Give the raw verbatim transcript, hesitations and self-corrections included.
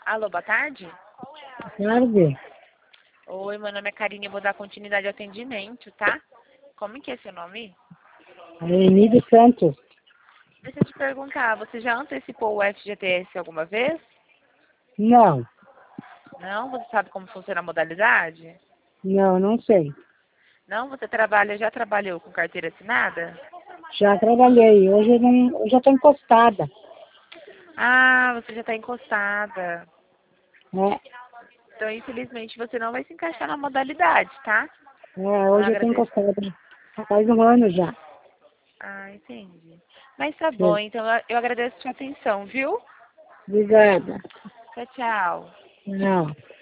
Alô, boa tarde? Tarde. Oi, meu nome é Karine, eu vou dar continuidade ao atendimento, tá? Como que é seu nome? Emílio Santos. Deixa eu te perguntar, você já antecipou o F G T S alguma vez? Não, Não? Você sabe como funciona a modalidade? não, não sei. Não? Você trabalha, já trabalhou com carteira assinada? Já trabalhei, hoje eu não, eu já estou encostada. Ah, você já está encostada. Né? Então, infelizmente, você não vai se encaixar na modalidade, tá? É, Eu hoje eu estou agradeço. encostada. Faz um ano já. Ah, entendi. Mas tá bom, Sim. então eu eu agradeço a sua atenção, viu? Obrigada. Tchau, tchau. Não.